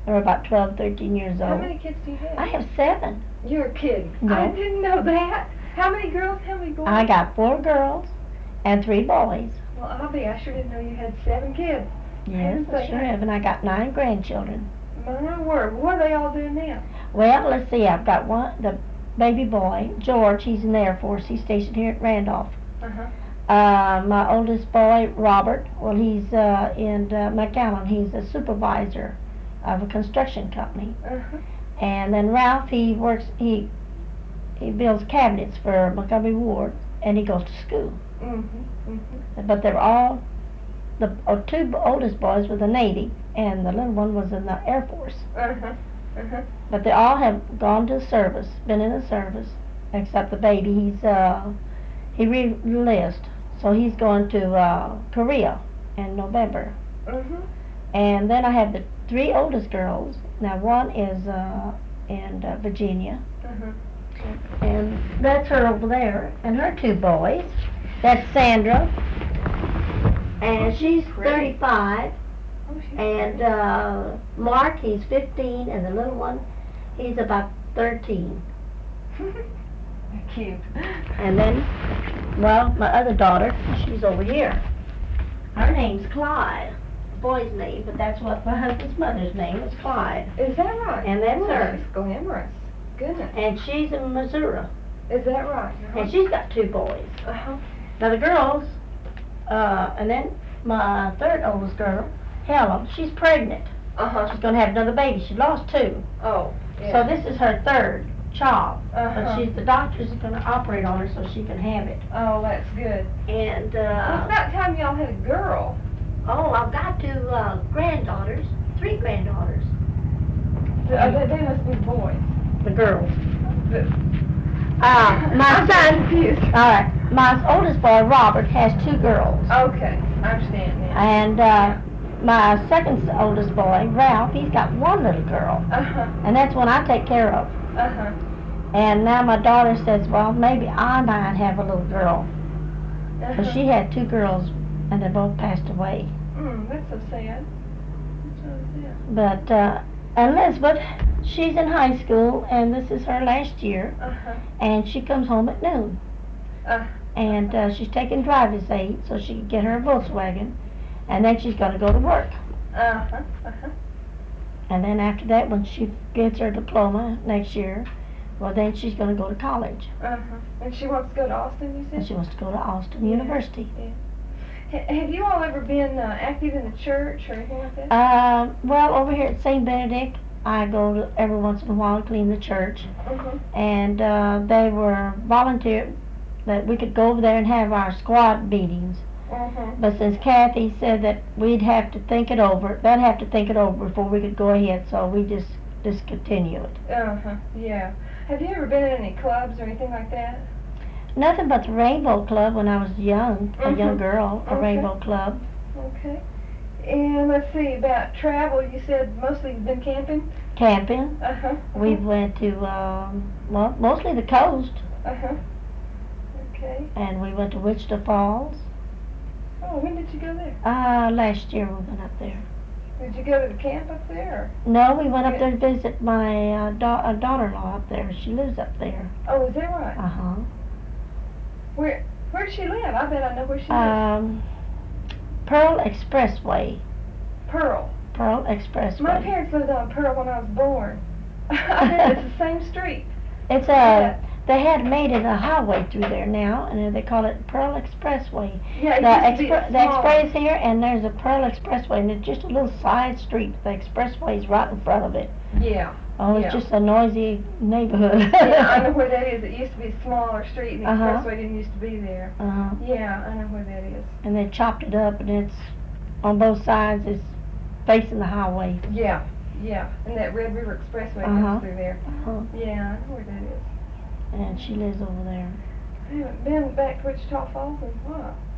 They're about 12, 13 years old. How many kids do you have? I have 7. You're kidding. No. I didn't know that. How many girls, how many boys? I got 4 girls and 3 boys. Well, I sure didn't know you had 7 kids. Yes, I sure have. And I got 9 grandchildren. My word. What are they all doing now? Well, let's see. I've got the baby boy, George. He's in the Air Force. He's stationed here at Randolph. Uh-huh. My oldest boy, Robert, well, he's in McAllen. He's a supervisor of a construction company. Uh-huh. And then Ralph, he builds cabinets for Montgomery Ward, and he goes to school. Mm-hmm. Mm-hmm. But they're all, the 2 oldest boys were the Navy, and the little one was in the Air Force. Uh-huh. Uh-huh. But they all have gone to service, been in the service, except the baby. He re-enlisted, so he's going to Korea in November. Mm-hmm. And then I have the 3 oldest girls. Now one is in Virginia, Uh-huh. and that's her over there, and her 2 boys. That's Sandra, and she's Pretty. 35, Oh, she's and Mark, he's 15, and the little one, he's about 13. Cute. And then, well, my other daughter, she's over here. Her name's Clyde. Boy's name, but that's what my husband's mother's name was, Clyde. Is that right? And that's her. Nice, glamorous. Goodness. And she's in Missouri. Is that right? And she's got 2 boys. Uh-huh. Now the girls, and then my 3rd oldest girl, Helen, she's pregnant. Uh-huh. She's going to have another baby. She lost 2. Oh, So yeah. this is her 3rd child. Uh-huh. But the doctors are going to operate on her so she can have it. Oh, that's good. And, Well, it's about time y'all had a girl. oh, I've got 2 granddaughters, 3 granddaughters. They must be boys. The girls. But My I'm son, confused. alright, my oldest boy, Robert, has 2 girls. Okay, I understand now. And, my 2nd oldest boy, Ralph, he's got 1 little girl. Uh-huh. And that's one I take care of. Uh-huh. And now my daughter says, well, maybe I might have a little girl. Because Uh-huh. she had 2 girls, and they both passed away. That's so sad. That's so sad. But, Elizabeth, she's in high school, and this is her last year, Uh-huh. and she comes home at noon. And she's taking driver's aid so she can get her a Volkswagen, and then she's going to go to work. Uh-huh. Uh-huh. And then after that, when she gets her diploma next year, well, then she's going to go to college. Uh-huh. And she wants to go to Austin, you And said? she wants to go to Austin Yeah. University. Have you all ever been active in the church or anything like that? Well, over here at St. Benedict, I go to every once in a while to clean the church. Uh-huh. And they were volunteered that we could go over there and have our squad meetings. Uh-huh. But since Kathy said that we'd have to think it over, they'd have to think it over before we could go ahead, so we just discontinued it. Uh-huh. Yeah. Have you ever been in any clubs or anything like that? Nothing but the Rainbow Club when I was young, a young Mhm. girl, a Okay. Rainbow Club. Okay. And let's see, about travel, you said mostly you've been camping? Camping. Uh-huh. We went to, well, mostly the coast, Uh-huh. Okay. and we went to Wichita Falls. Oh, when did you go there? Last year we went up there. Did you go to the camp up there? No, we went up there to visit my daughter-in-law up there. She lives up there. Oh, is that right? Uh-huh. Where'd she live? I bet I know where she lives. Pearl Expressway. Pearl. Pearl Expressway. My parents lived on Pearl when I was born. I bet it's the same street. It's Yeah. They had made it a highway through there now, and they call it Pearl Expressway. Yeah, it The used to be the small. express here, and there's a Pearl Expressway, and it's just a little side street. The expressway's right in front of it. Yeah. Oh, it's Yeah. just a noisy neighborhood. Yeah, I know where that is. It used to be a smaller street, and the Uh-huh. expressway didn't used to be there. Yeah, I know where that is. And they chopped it up, and it's on both sides. It's facing the highway. Yeah, yeah. And that Red River Expressway Uh-huh. goes through there. Uh-huh. Yeah, I know where that is. And she lives over there. I haven't been back to Wichita Falls in a while.